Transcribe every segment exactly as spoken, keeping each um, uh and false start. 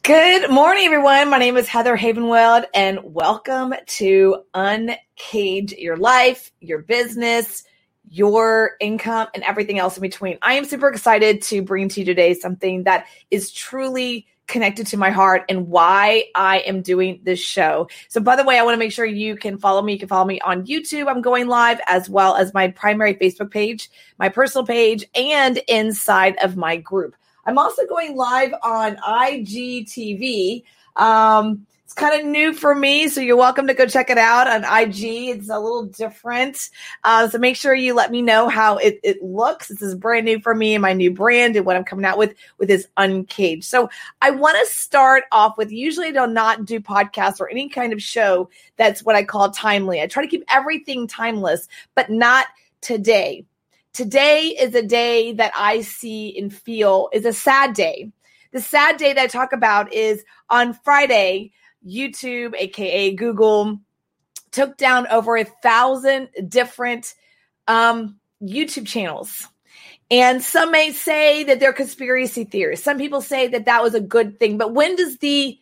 Good morning, everyone. My name is Heather Havenweld, and welcome to Uncage Your Life, Your Business, Your Income, and everything else in between. I am super excited to bring to you today something that is truly connected to my heart and why I am doing this show. So by the way, I want to make sure you can follow me. You can follow me on YouTube. I'm going live, as well as my primary Facebook page, my personal page, and inside of my group. I'm also going live on I G T V. Um, it's kind of new for me, so you're welcome to go check it out on I G. It's a little different. Uh, so make sure you let me know how it, it looks. This is brand new for me and my new brand and what I'm coming out with with this Uncaged. So I want to start off with, usually I do not do podcasts or any kind of show that's what I call timely. I try to keep everything timeless, but not today. Today is a day that I see and feel is a sad day. The sad day that I talk about is on Friday, YouTube, aka Google, took down over a thousand different um, YouTube channels. And some may say that they're conspiracy theorists. Some people say that that was a good thing. But when does the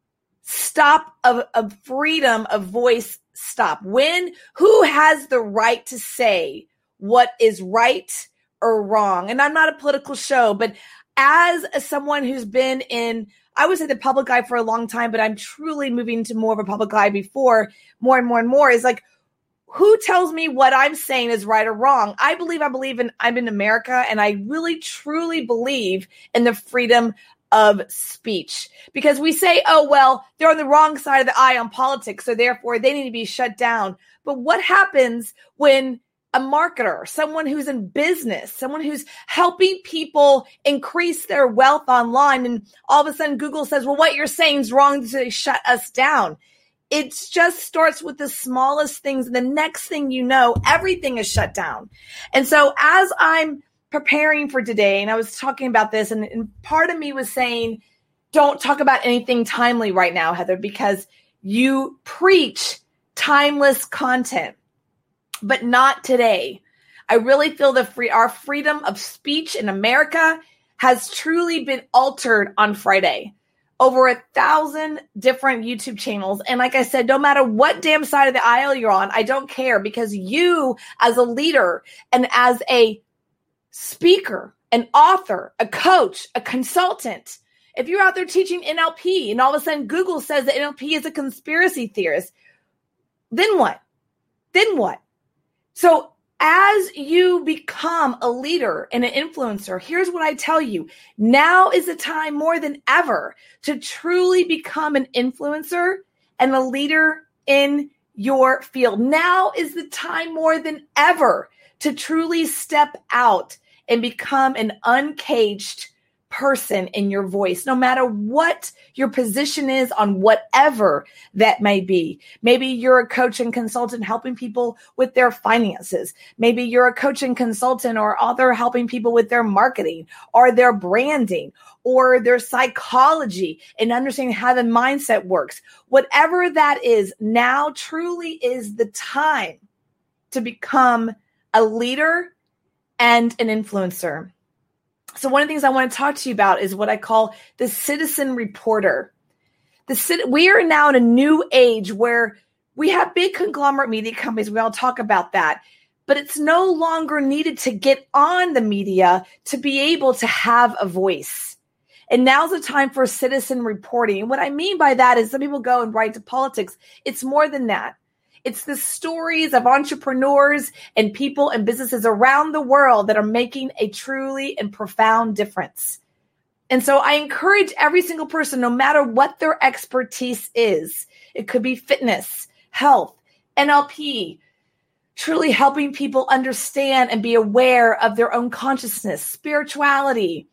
stop of, of freedom of voice stop? When, who has the right to say what is right or wrong? And I'm not a political show, but as someone who's been in, I would say the public eye for a long time, but I'm truly moving to more of a public eye before more and more and more, is like, who tells me what I'm saying is right or wrong? I believe I believe in, I'm in America, and I really truly believe in the freedom of speech, because we say, oh, well, they're on the wrong side of the eye on politics, so therefore they need to be shut down. But what happens when a marketer, someone who's in business, someone who's helping people increase their wealth online, and all of a sudden Google says, well, what you're saying is wrong, so they shut us down? It just starts with the smallest things. And the next thing you know, everything is shut down. And so as I'm preparing for today, and I was talking about this, and, and part of me was saying, don't talk about anything timely right now, Heather, because you preach timeless content. But not today. I really feel that free, our freedom of speech in America has truly been altered on Friday. Over a thousand different YouTube channels. And like I said, no matter what damn side of the aisle you're on, I don't care, because you as a leader and as a speaker, an author, a coach, a consultant, if you're out there teaching N L P and all of a sudden Google says that N L P is a conspiracy theorist, then what? Then what? So as you become a leader and an influencer, here's what I tell you. Now is the time more than ever to truly become an influencer and a leader in your field. Now is the time more than ever to truly step out and become an uncaged person in your voice, no matter what your position is on whatever that may be. Maybe you're a coach and consultant helping people with their finances. Maybe you're a coach and consultant or author helping people with their marketing or their branding or their psychology and understanding how the mindset works. Whatever that is, now truly is the time to become a leader and an influencer. So one of the things I want to talk to you about is what I call the citizen reporter. The we are now in a new age where we have big conglomerate media companies. We all talk about that, but it's no longer needed to get on the media to be able to have a voice. And now's the time for citizen reporting. And what I mean by that is some people go and write to politics. It's more than that. It's the stories of entrepreneurs and people and businesses around the world that are making a truly and profound difference. And so I encourage every single person, no matter what their expertise is, it could be fitness, health, N L P, truly helping people understand and be aware of their own consciousness, spirituality.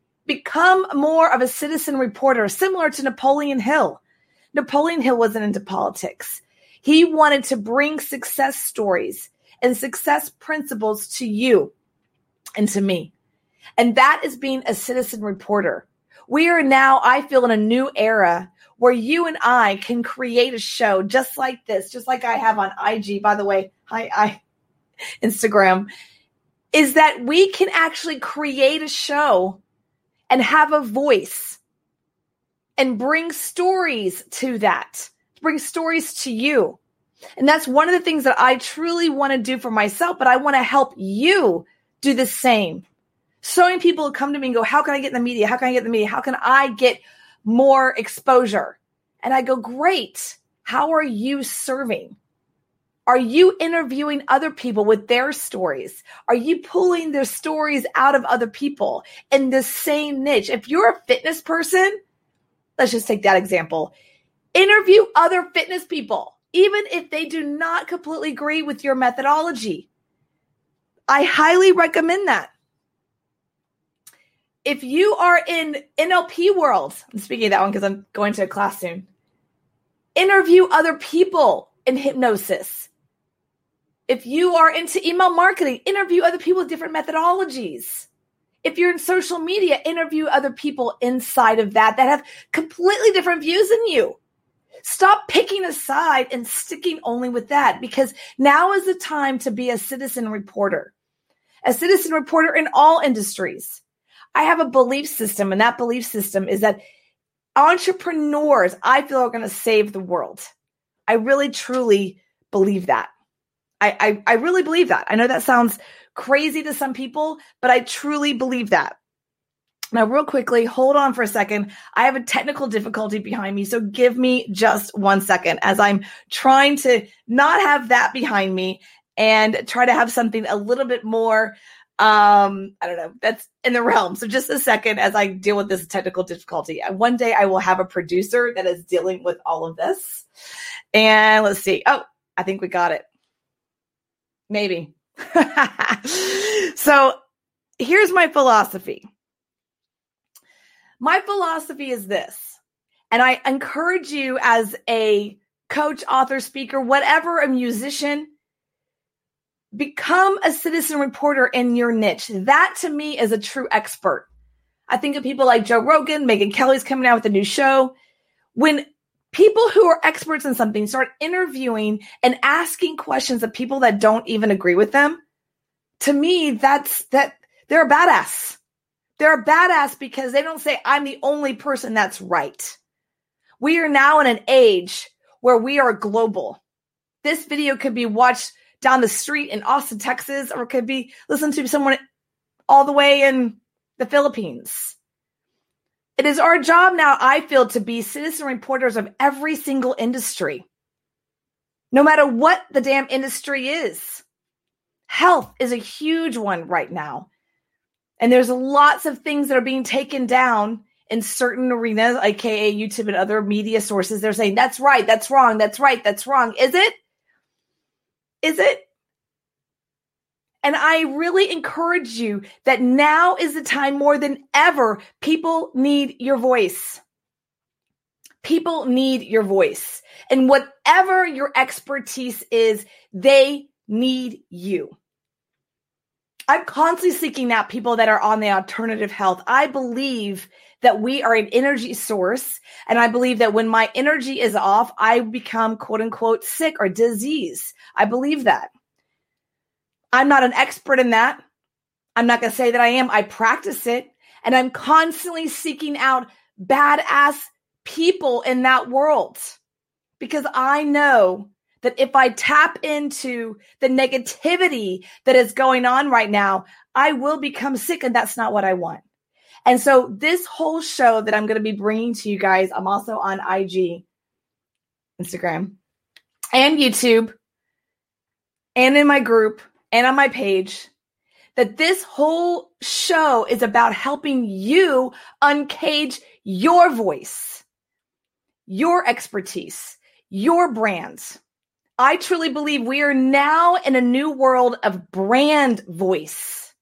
Become more of a citizen reporter, similar to Napoleon Hill. Napoleon Hill wasn't into politics. He wanted to bring success stories and success principles to you and to me. And that is being a citizen reporter. We are now, I feel, in a new era where you and I can create a show just like this, just like I have on I G, by the way, hi, I, Instagram, is that we can actually create a show and have a voice and bring stories to that, bring stories to you. And that's one of the things that I truly want to do for myself, but I want to help you do the same. So many people come to me and go, how can I get in the media? How can I get in the media? How can I get more exposure? And I go, great. How are you serving? Are you interviewing other people with their stories? Are you pulling their stories out of other people in the same niche? If you're a fitness person, let's just take that example. Interview other fitness people, even if they do not completely agree with your methodology. I highly recommend that. If you are in N L P world, I'm speaking of that one because I'm going to a class soon, interview other people in hypnosis. If you are into email marketing, interview other people with different methodologies. If you're in social media, interview other people inside of that that have completely different views than you. Stop picking a side and sticking only with that, because now is the time to be a citizen reporter. A citizen reporter in all industries. I have a belief system, and that belief system is that entrepreneurs, I feel, are going to save the world. I really, truly believe that. I, I, I really believe that. I know that sounds crazy to some people, but I truly believe that. Now, real quickly, hold on for a second. I have a technical difficulty behind me, so give me just one second as I'm trying to not have that behind me and try to have something a little bit more, um, I don't know, that's in the realm. So just a second as I deal with this technical difficulty. One day I will have a producer that is dealing with all of this. And let's see. Oh, I think we got it. Maybe. So here's my philosophy. My philosophy is this, and I encourage you as a coach, author, speaker, whatever, a musician, become a citizen reporter in your niche. That to me is a true expert. I think of people like Joe Rogan, Megyn Kelly's coming out with a new show. When people who are experts in something start interviewing and asking questions of people that don't even agree with them, to me, that's that they're a badass. They're a badass because they don't say, I'm the only person that's right. We are now in an age where we are global. This video could be watched down the street in Austin, Texas, or it could be listened to someone all the way in the Philippines. It is our job now, I feel, to be citizen reporters of every single industry, no matter what the damn industry is. Health is a huge one right now. And there's lots of things that are being taken down in certain arenas, aka YouTube and other media sources. They're saying, that's right, that's wrong, that's right, that's wrong. Is it? Is it? And I really encourage you that now is the time more than ever. People need your voice. People need your voice. And whatever your expertise is, they need you. I'm constantly seeking out people that are on the alternative health. I believe that we are an energy source. And I believe that when my energy is off, I become quote unquote sick or disease. I believe that. I'm not an expert in that. I'm not going to say that I am. I practice it. And I'm constantly seeking out badass people in that world. Because I know that if I tap into the negativity that is going on right now, I will become sick, and that's not what I want. And so this whole show that I'm going to be bringing to you guys, I'm also on I G, Instagram, and YouTube, and in my group, and on my page, that this whole show is about helping you uncage your voice, your expertise, your brands. I truly believe we are now in a new world of brand voice.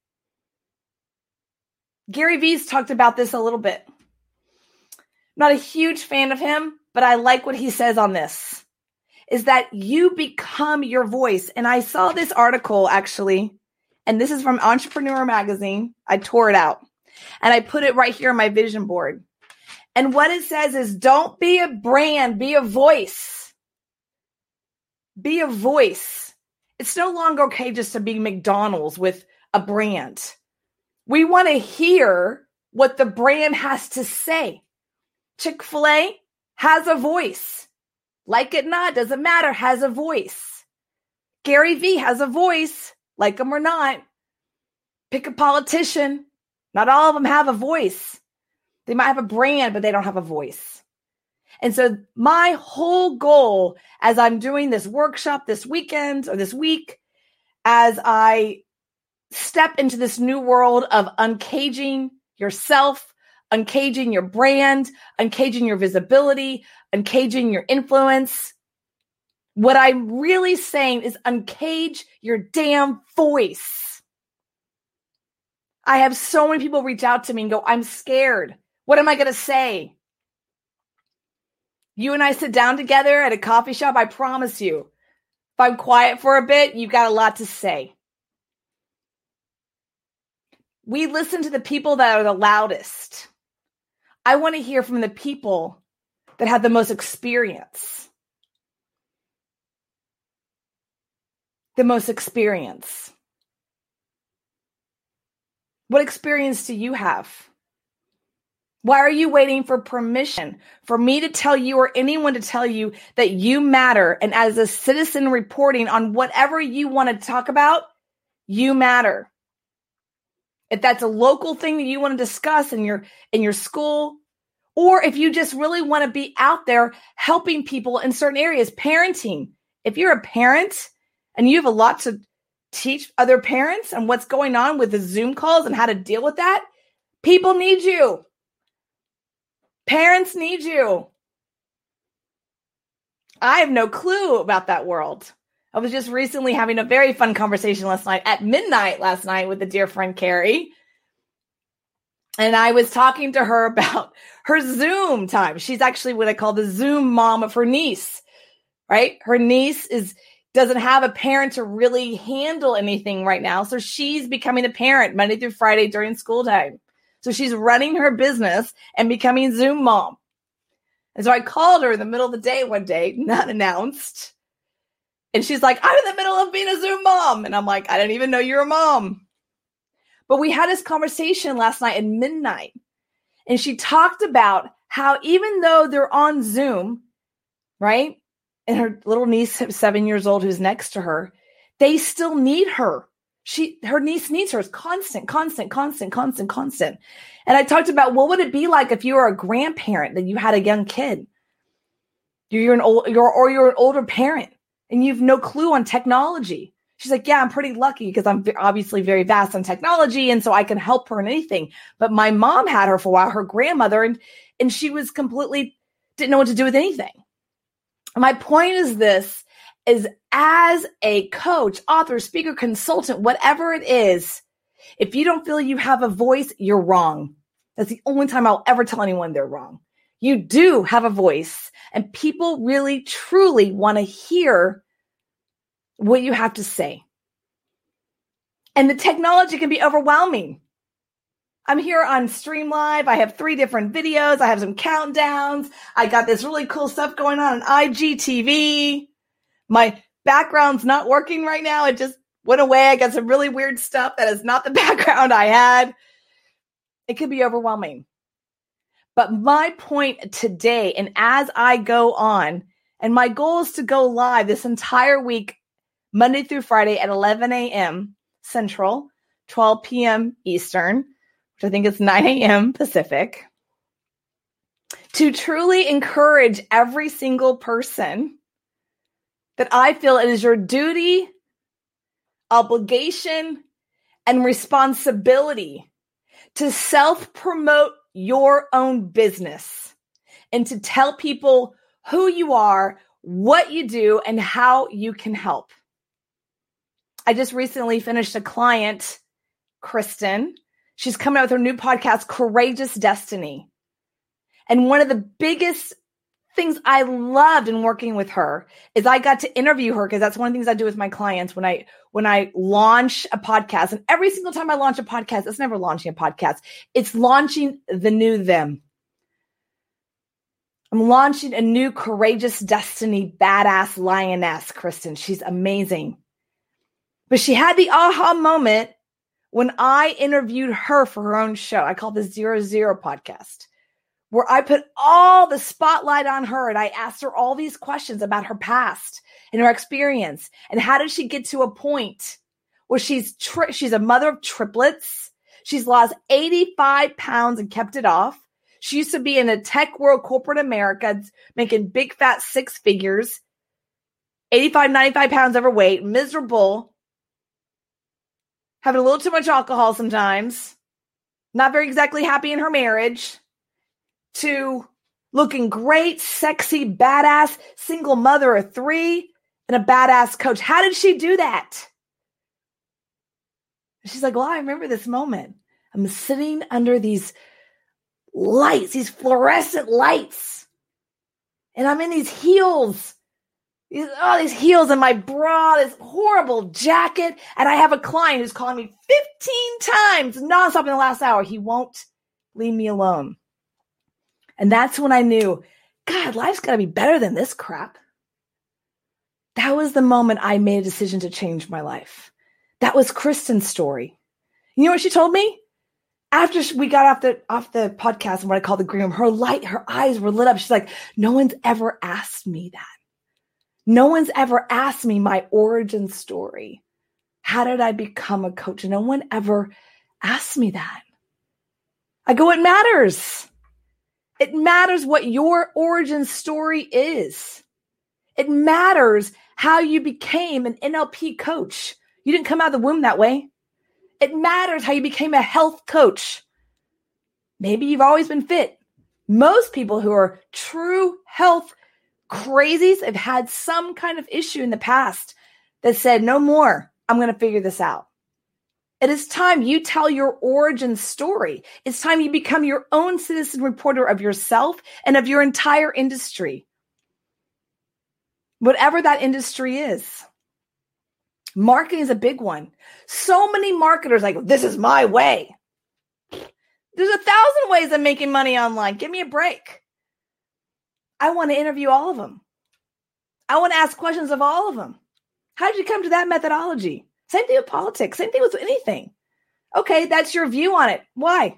Gary Vee's talked about this a little bit. I'm not a huge fan of him, but I like what he says on this, is that you become your voice. And I saw this article actually, and this is from Entrepreneur Magazine. I tore it out and I put it right here on my vision board. And what it says is, don't be a brand, be a voice. Be a voice. It's no longer okay just to be McDonald's with a brand. We want to hear what the brand has to say. Chick-fil-A has a voice. Like it or not, doesn't matter, has a voice. Gary Vee has a voice, like him or not. Pick a politician. Not all of them have a voice. They might have a brand, but they don't have a voice. And so my whole goal as I'm doing this workshop this weekend or this week, as I step into this new world of uncaging yourself, uncaging your brand, uncaging your visibility, uncaging your influence, what I'm really saying is uncage your damn voice. I have so many people reach out to me and go, I'm scared. What am I going to say? You and I sit down together at a coffee shop, I promise you, if I'm quiet for a bit, you've got a lot to say. We listen to the people that are the loudest. I want to hear from the people that have the most experience. The most experience. What experience do you have? Why are you waiting for permission for me to tell you or anyone to tell you that you matter? And as a citizen reporting on whatever you want to talk about, you matter. If that's a local thing that you want to discuss in your in your school, or if you just really want to be out there helping people in certain areas, parenting. If you're a parent and you have a lot to teach other parents and what's going on with the Zoom calls and how to deal with that, people need you. Parents need you. I have no clue about that world. I was just recently having a very fun conversation last night at midnight last night with a dear friend, Carrie. And I was talking to her about her Zoom time. She's actually what I call the Zoom mom of her niece, right? Her niece is doesn't have a parent to really handle anything right now. So she's becoming a parent Monday through Friday during school time. So she's running her business and becoming Zoom mom. And so I called her in the middle of the day one day, not announced. And she's like, I'm in the middle of being a Zoom mom. And I'm like, I didn't even know you're a mom. But we had this conversation last night at midnight. And she talked about how even though they're on Zoom, right? And her little niece, seven years old, who's next to her, they still need her. She, her niece needs her. It's constant, constant, constant, constant, constant. And I talked about, what would it be like if you were a grandparent that you had a young kid? You're an old, you're, or you're an older parent and you've no clue on technology. She's like, yeah, I'm pretty lucky because I'm obviously very vast on technology. And so I can help her in anything. But my mom had her for a while, her grandmother, and, and she was completely, didn't know what to do with anything. My point is this, is as a coach, author, speaker, consultant, whatever it is, if you don't feel you have a voice, you're wrong. That's the only time I'll ever tell anyone they're wrong. You do have a voice, and people really, truly want to hear what you have to say. And the technology can be overwhelming. I'm here on Stream Live. I have three different videos. I have some countdowns. I got this really cool stuff going on on I G T V. My background's not working right now. It just went away. I got some really weird stuff that is not the background I had. It could be overwhelming. But my point today, and as I go on, and my goal is to go live this entire week, Monday through Friday at eleven a.m. Central, twelve p.m. Eastern, which I think is nine a.m. Pacific, to truly encourage every single person that I feel it is your duty, obligation, and responsibility to self-promote your own business and to tell people who you are, what you do, and how you can help. I just recently finished a client, Kristen. She's coming out with her new podcast, Courageous Destiny. And one of the biggest things I loved in working with her is I got to interview her, because that's one of the things I do with my clients when I when I launch a podcast. And every single time I launch a podcast, it's never launching a podcast. It's launching the new them. I'm launching a new Courageous Destiny badass lioness, Kristen. She's amazing. But she had the aha moment when I interviewed her for her own show. I call this Zero Zero podcast, where I put all the spotlight on her and I asked her all these questions about her past and her experience and how did she get to a point where she's tri- she's a mother of triplets. She's lost eighty-five pounds and kept it off. She used to be in a tech world, corporate America, making big fat six figures, eighty-five, ninety-five pounds overweight, miserable, having a little too much alcohol sometimes, not very exactly happy in her marriage, to looking great, sexy, badass, single mother of three, and a badass coach. How did she do that? She's like, well, I remember this moment. I'm sitting under these lights, these fluorescent lights, and I'm in these heels, these, oh, these heels and my bra, this horrible jacket, and I have a client who's calling me fifteen times nonstop in the last hour. He won't leave me alone. And that's when I knew, God, life's got to be better than this crap. That was the moment I made a decision to change my life. That was Kristen's story. You know what she told me? After we got off the off the podcast and what I call the green room, her light, her eyes were lit up. She's like, no one's ever asked me that. No one's ever asked me my origin story. How did I become a coach? No one ever asked me that. I go, it matters. It matters what your origin story is. It matters how you became an N L P coach. You didn't come out of the womb that way. It matters how you became a health coach. Maybe you've always been fit. Most people who are true health crazies have had some kind of issue in the past that said, no more, I'm going to figure this out. It is time you tell your origin story. It's time you become your own citizen reporter of yourself and of your entire industry. Whatever that industry is. Marketing is a big one. So many marketers like, this is my way. There's a thousand ways of making money online. Give me a break. I want to interview all of them. I want to ask questions of all of them. How did you come to that methodology? Same thing with politics. Same thing with anything. Okay, that's your view on it. Why?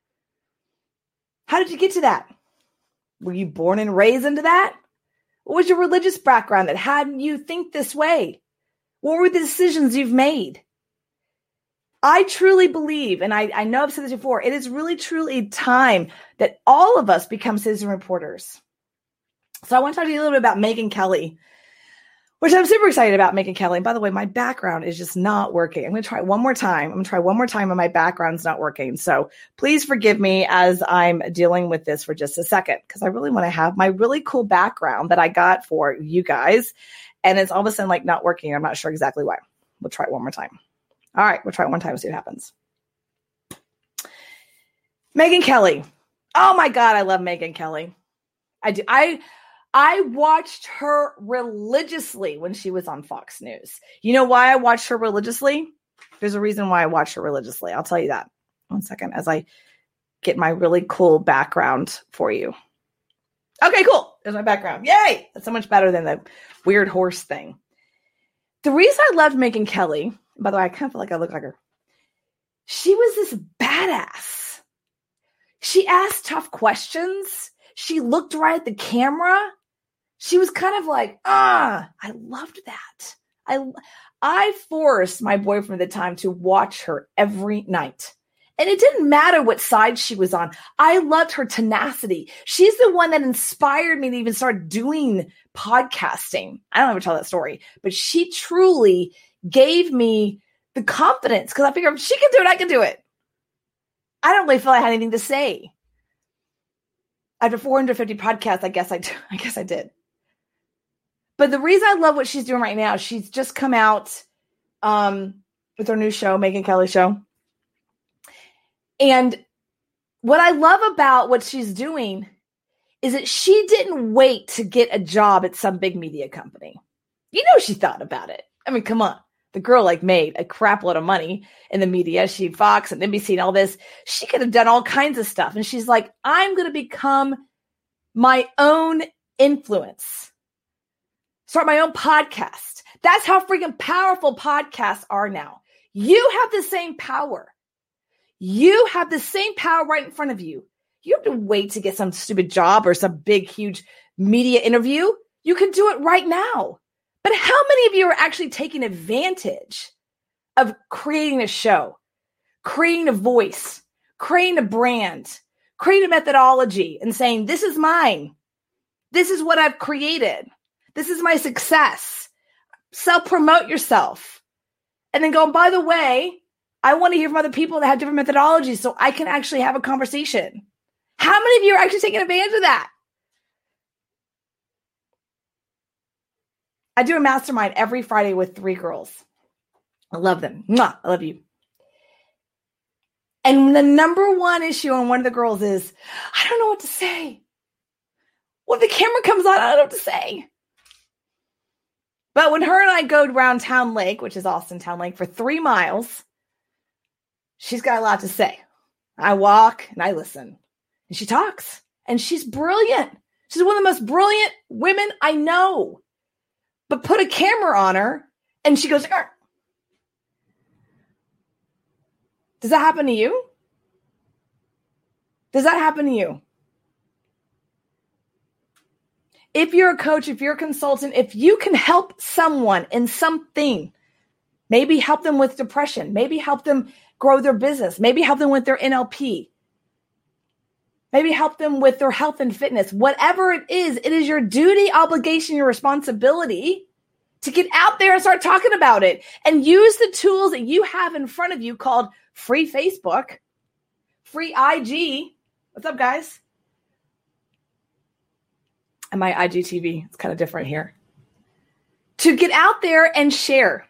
How did you get to that? Were you born and raised into that? What was your religious background that had you think this way? What were the decisions you've made? I truly believe, and I, I know I've said this before, it is really, truly time that all of us become citizen reporters. So I want to talk to you a little bit about Megyn Kelly, which I'm super excited about Megyn Kelly. And by the way, my background is just not working. I'm going to try one more time. I'm going to try one more time and my background's not working. So please forgive me as I'm dealing with this for just a second, because I really want to have my really cool background that I got for you guys. And it's all of a sudden like not working. I'm not sure exactly why. We'll try it one more time. All right, we'll try it one time and see what happens. Megyn Kelly. Oh my God, I love Megyn Kelly. I do. I I watched her religiously when she was on Fox News. You know why I watched her religiously? There's a reason why I watched her religiously. I'll tell you that. One second as I get my really cool background for you. Okay, cool. There's my background. Yay! That's so much better than the weird horse thing. The reason I loved Megyn Kelly, by the way, I kind of feel like I look like her. She was this badass. She asked tough questions. She looked right at the camera. She was kind of like, ah, I loved that. I, I forced my boyfriend at the time to watch her every night. And it didn't matter what side she was on. I loved her tenacity. She's the one that inspired me to even start doing podcasting. I don't ever tell that story, but she truly gave me the confidence because I figured if she can do it, I can do it. I don't really feel I had anything to say. After four hundred fifty podcasts, I guess I, I guess I did. But the reason I love what she's doing right now, she's just come out um, with her new show, Megyn Kelly Show. And what I love about what she's doing is that she didn't wait to get a job at some big media company. You know, she thought about it. I mean, come on. The girl like made a crap load of money in the media. She Fox and N B C and all this. She could have done all kinds of stuff. And she's like, I'm going to become my own influence. Start my own podcast. That's how freaking powerful podcasts are now. You have the same power. You have the same power right in front of you. You have to wait to get some stupid job or some big, huge media interview. You can do it right now. But how many of you are actually taking advantage of creating a show, creating a voice, creating a brand, creating a methodology and saying, this is mine. This is what I've created. This is my success. Self-promote yourself. And then go, by the way, I want to hear from other people that have different methodologies so I can actually have a conversation. How many of you are actually taking advantage of that? I do a mastermind every Friday with three girls. I love them. Mwah, I love you. And the number one issue on one of the girls is, I don't know what to say. When the camera comes on, I don't know what to say. But when her and I go around Town Lake, which is Austin Town Lake, for three miles, she's got a lot to say. I walk and I listen. And she talks. And she's brilliant. She's one of the most brilliant women I know. But put a camera on her and she goes, Arr. Does that happen to you? Does that happen to you? If you're a coach, if you're a consultant, if you can help someone in something, maybe help them with depression, maybe help them grow their business, maybe help them with their N L P, maybe help them with their health and fitness, whatever it is, it is your duty, obligation, your responsibility to get out there and start talking about it and use the tools that you have in front of you called free Facebook, free I G. What's up, guys? And my I G T V, it's kind of different here. To get out there and share.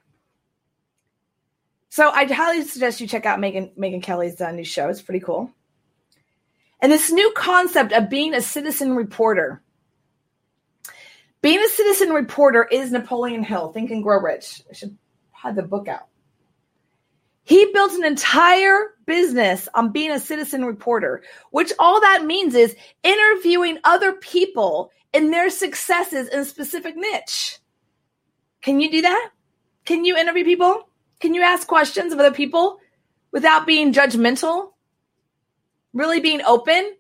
So I highly suggest you check out Megan, Megan Kelly's uh, new show. It's pretty cool. And this new concept of being a citizen reporter. Being a citizen reporter is Napoleon Hill, Think and Grow Rich. I should have the book out. He built an entire business on being a citizen reporter, which all that means is interviewing other people in their successes in a specific niche. Can you do that? Can you interview people? Can you ask questions of other people without being judgmental? Really being open?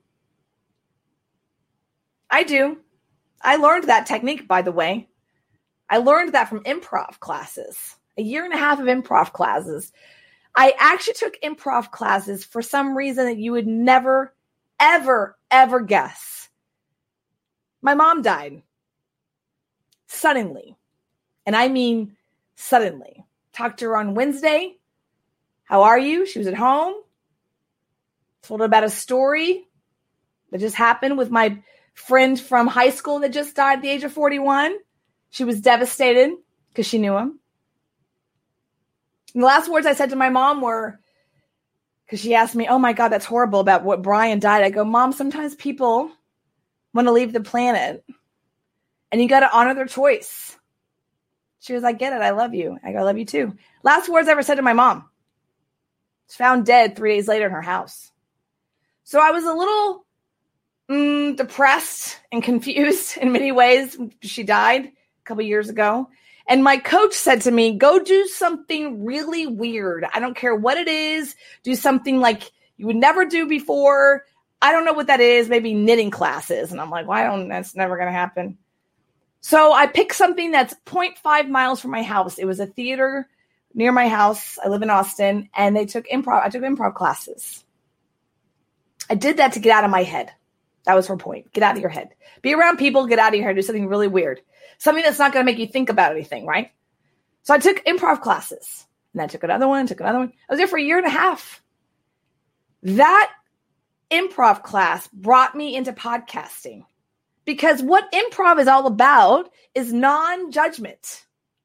I do. I learned that technique, by the way. I learned that from improv classes, a year and a half of improv classes. I actually took improv classes for some reason that you would never, ever, ever guess. My mom died suddenly. And I mean suddenly. Talked to her on Wednesday. How are you? She was at home. Told her about a story that just happened with my friend from high school that just died at the age of forty-one. She was devastated because she knew him. And the last words I said to my mom were, because she asked me, oh my God, that's horrible about what Brian died. I go, Mom, sometimes people want to leave the planet and you got to honor their choice. She was like, I get it. I love you. I go, I love you too. Last words I ever said to my mom. She found dead three days later in her house. So I was a little mm, depressed and confused in many ways. She died a couple years ago. And my coach said to me, go do something really weird. I don't care what it is. Do something like you would never do before. I don't know what that is. Maybe knitting classes. And I'm like, well, I don't, that's never going to happen. So I picked something that's zero point five miles from my house. It was a theater near my house. I live in Austin, and they took improv. I took improv classes. I did that to get out of my head. That was her point. Get out of your head. Be around people, get out of your head, do something really weird. Something that's not going to make you think about anything, right? So I took improv classes, and I took another one, took another one. I was there for a year and a half. That improv class brought me into podcasting because what improv is all about is non-judgment.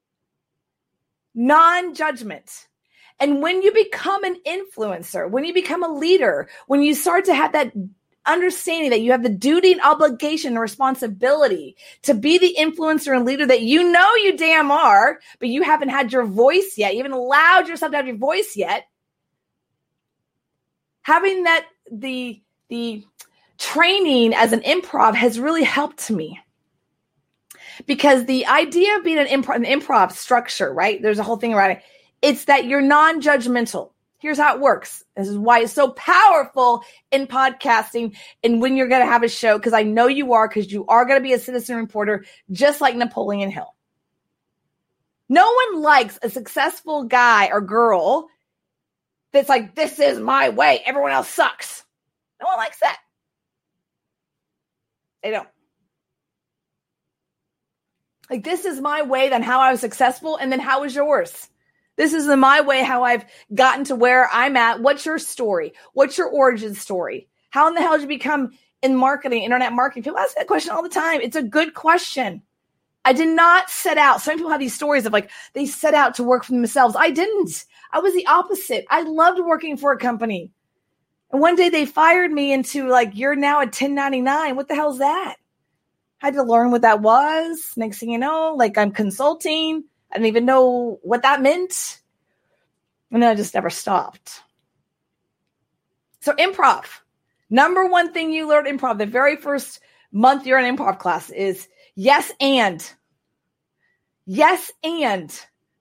Non-judgment. And when you become an influencer, when you become a leader, when you start to have that understanding that you have the duty and obligation and responsibility to be the influencer and leader that you know you damn are, but you haven't had your voice yet, you haven't allowed yourself to have your voice yet, having that, the, the training as an improv has really helped me. Because the idea of being an improv, an improv structure, right? There's a whole thing around it. It's that you're non-judgmental. Here's how it works. This is why it's so powerful in podcasting and when you're going to have a show, because I know you are, because you are going to be a citizen reporter just like Napoleon Hill. No one likes a successful guy or girl that's like, this is my way. Everyone else sucks. No one likes that. They don't. Like, this is my way, then how I was successful, and then how was yours? This is the my way, how I've gotten to where I'm at. What's your story? What's your origin story? How in the hell did you become in marketing, internet marketing? People ask that question all the time. It's a good question. I did not set out. Some people have these stories of like, they set out to work for themselves. I didn't. I was the opposite. I loved working for a company. And one day they fired me into like, you're now a ten ninety-nine. What the hell is that? I had to learn what that was. Next thing you know, like I'm consulting. I didn't even know what that meant. And then I just never stopped. So improv. Number one thing you learn improv, the very first month you're in improv class is yes and. Yes and.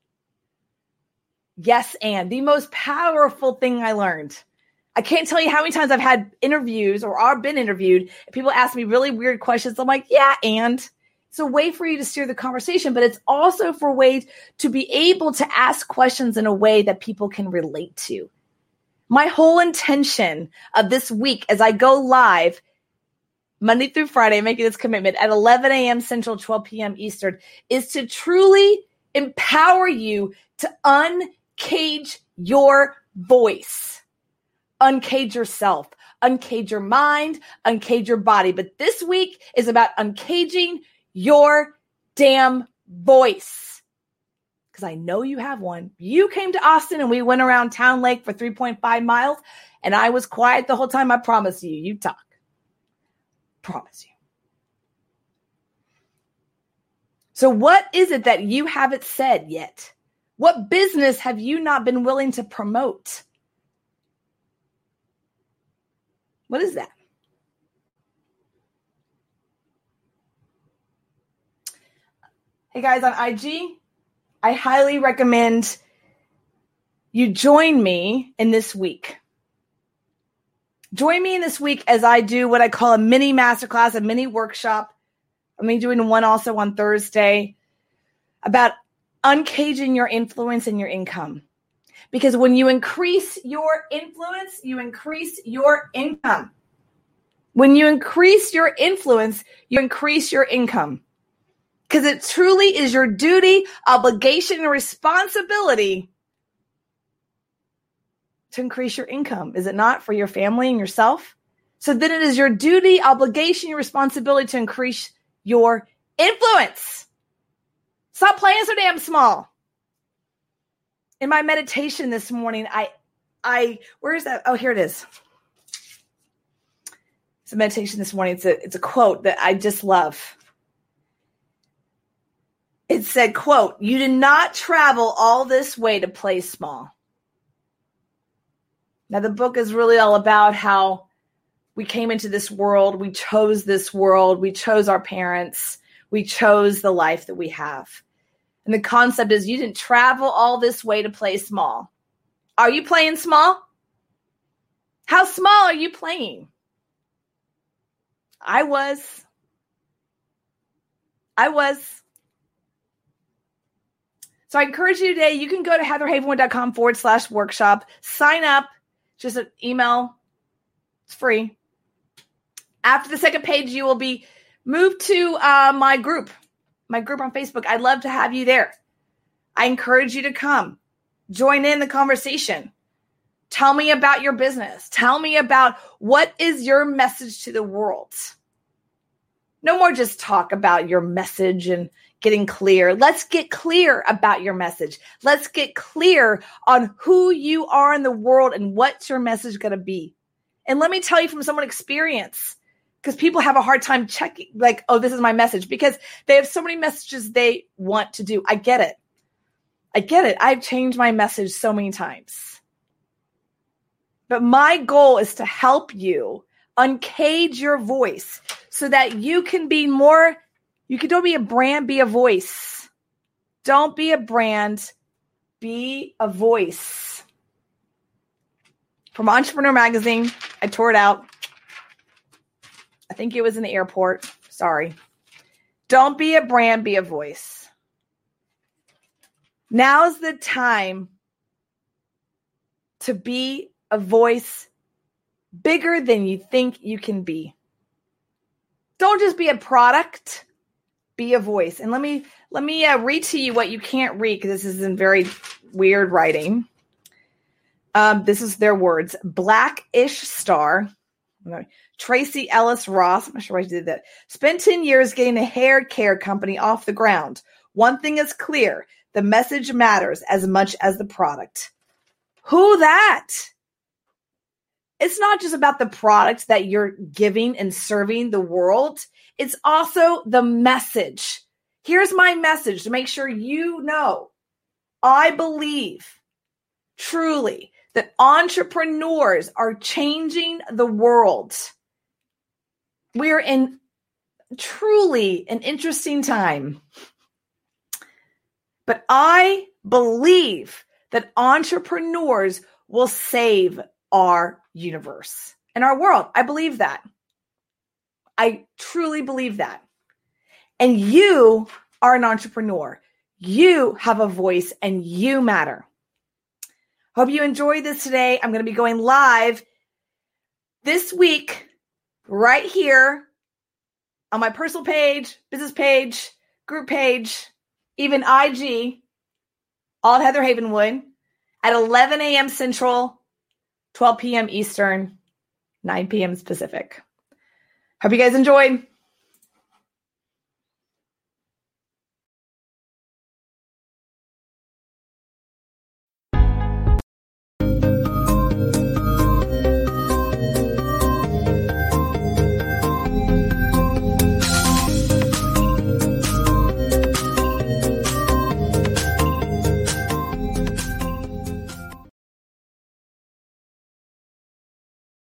Yes and. The most powerful thing I learned. I can't tell you how many times I've had interviews or I've been interviewed and people ask me really weird questions. I'm like, yeah, and it's a way for you to steer the conversation, but it's also for ways to be able to ask questions in a way that people can relate to. My whole intention of this week as I go live Monday through Friday, making this commitment at eleven a.m. Central, twelve p.m. Eastern, is to truly empower you to uncage your voice. Uncage yourself, uncage your mind, uncage your body. But this week is about uncaging your damn voice. Because I know you have one. You came to Austin and we went around Town Lake for three point five miles and I was quiet the whole time. I promise you, you talk. Promise you. So what is it that you haven't said yet? What business have you not been willing to promote? What is that? Hey guys, on I G, I highly recommend you join me in this week. Join me in this week as I do what I call a mini masterclass, a mini workshop. I'm going to be doing one also on Thursday about uncaging your influence and your income. Because when you increase your influence, you increase your income. When you increase your influence, you increase your income. Because it truly is your duty, obligation, and responsibility to increase your income. Is it not, for your family and yourself? So then it is your duty, obligation, and responsibility to increase your influence. Stop playing so damn small. In my meditation this morning, I, I, where is that? Oh, here it is. It's a meditation this morning. It's a, it's a quote that I just love. It said, quote, "You did not travel all this way to play small." Now, the book is really all about how we came into this world. We chose this world. We chose our parents. We chose the life that we have. And the concept is you didn't travel all this way to play small. Are you playing small? How small are you playing? I was. I was. So I encourage you today, you can go to heatherhavenwood.com forward slash workshop. Sign up. Just an email. It's free. After the second page, you will be moved to uh, my group. My group on Facebook. I'd love to have you there. I encourage you to come. Join in the conversation. Tell me about your business. Tell me about what is your message to the world. No more just talk about your message and getting clear. Let's get clear about your message. Let's get clear on who you are in the world and what's your message going to be. And let me tell you from someone experience, because people have a hard time checking, like, oh, this is my message, because they have so many messages they want to do. I get it. I get it. I've changed my message so many times. But my goal is to help you uncage your voice so that you can be more, you can don't be a brand, be a voice. Don't be a brand, be a voice. from Entrepreneur Magazine. I tore it out. I think it was in the airport. Sorry. Don't be a brand, be a voice. Now's the time to be a voice bigger than you think you can be. Don't just be a product, be a voice. And let me let me uh, read to you what you can't read, because this is in very weird writing. Um, this is their words. Blackish Star, Tracy Ellis Ross, I'm not sure why she did that, spent ten years getting a hair care company off the ground. One thing is clear, the message matters as much as the product. Who that? It's not just about the product that you're giving and serving the world. It's also the message. Here's my message to make sure you know. I believe truly that entrepreneurs are changing the world. We're in truly an interesting time. But I believe that entrepreneurs will save our universe and our world. I believe that. I truly believe that. And you are an entrepreneur. You have a voice and you matter. Hope you enjoyed this today. I'm going to be going live this week right here on my personal page, business page, group page, even I G, all at Heather Havenwood at eleven a.m. Central, twelve p.m. Eastern, nine p.m. Pacific. Hope you guys enjoyed.